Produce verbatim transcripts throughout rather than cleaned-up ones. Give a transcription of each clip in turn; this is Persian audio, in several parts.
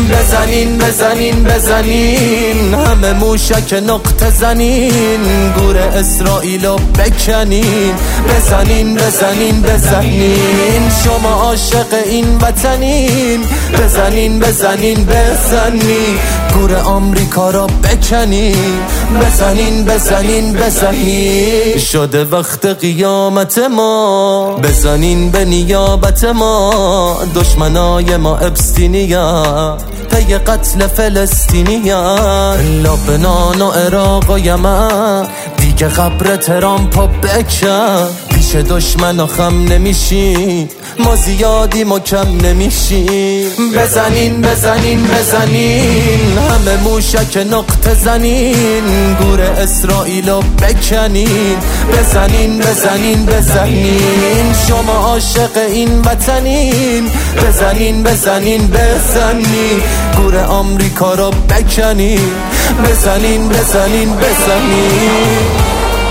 بزنین بزنین بزنین، همه موشک نقطه زنین، گور اسرائیلو بکنین. بزنین بزنین بزنین، شما عاشق این وطنین. بزنین بزنین بزنین، گور آمریکا را بکنین. بزنین بزنین بزنین، شده وقت قیامت ما. بزنین به نیابت ما، دشمنای ما ابستینیان پی قتل فلسطینیان. لبنان و عراق و یمن دیگه قبر ترامپو بکن. پیش دشمن خم نمیشیم، ما زیادی ما کم نمیشیم. بزنین بزنین بزنین، همه موشک نقطه زنین، گور اسرائیلو بکنین. بزنین بزنین بزنین، شما عاشق این وطنین. بزنین بزنین بزنین، گور آمریکا رو بکنین. بزنین بزنین بزنین.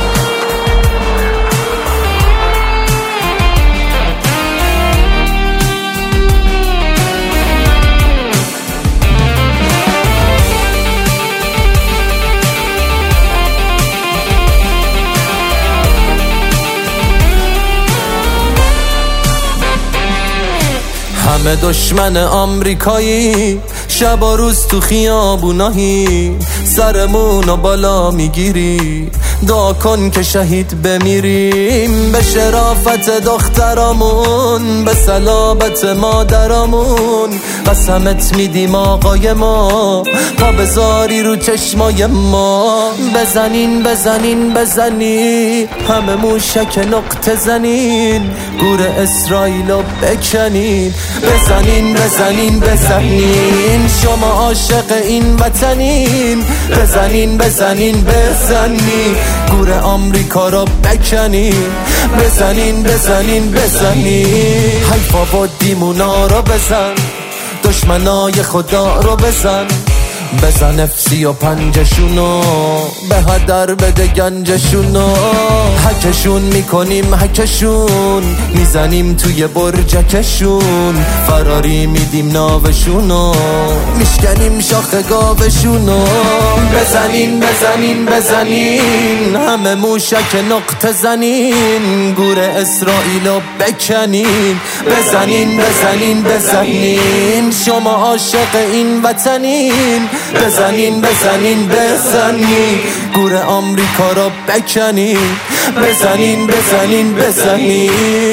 همه دشمن آمریکایی، شب و روز تو خیابونایی، سرمونو بالا میگیری. دعا کن که شهید بمیریم، به شرافت دخترامون، به صلابت مادرامون. قسمت میدیم آقای ما، پا بذاری رو چشمای ما. بزنین بزنین بزنین، همه موشک نقطه زنین، گور اسرائیلو بکنین. بزنین بزنین بزنین، شما عاشق این وطنین. بزنین بزنین بزنین، گور آمریکا رو بکنین. بزنین بزنین بزنین، حیفا و دیمونا رو بزن، دشمنای خدا رو بزن. بزن افسی و پنجشونو، به هدر بده گنجشونو. حکشون میکنیم حکشون، میزنیم توی برجکشون. فراری میدیم ناوشونو، میشکنیم شاخ گاوشونو. بزنین بزنین بزنین، همه موشک نقطه زنین، گور اسرائیلو بکنین. بزنین بزنین بزنین، شما عاشق این وطنین. بزنین بزنین بزنین، گور آمریکا رو بکنین. بزنین بزنین بزنین.